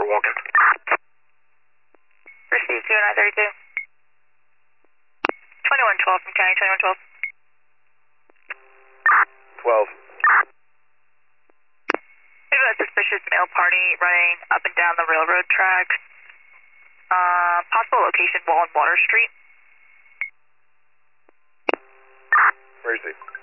walking. Received 0932. 2112 from County 2112. 12. We have a suspicious male party running up and down the railroad tracks. Possible location, Wall and Water Street. Where is he?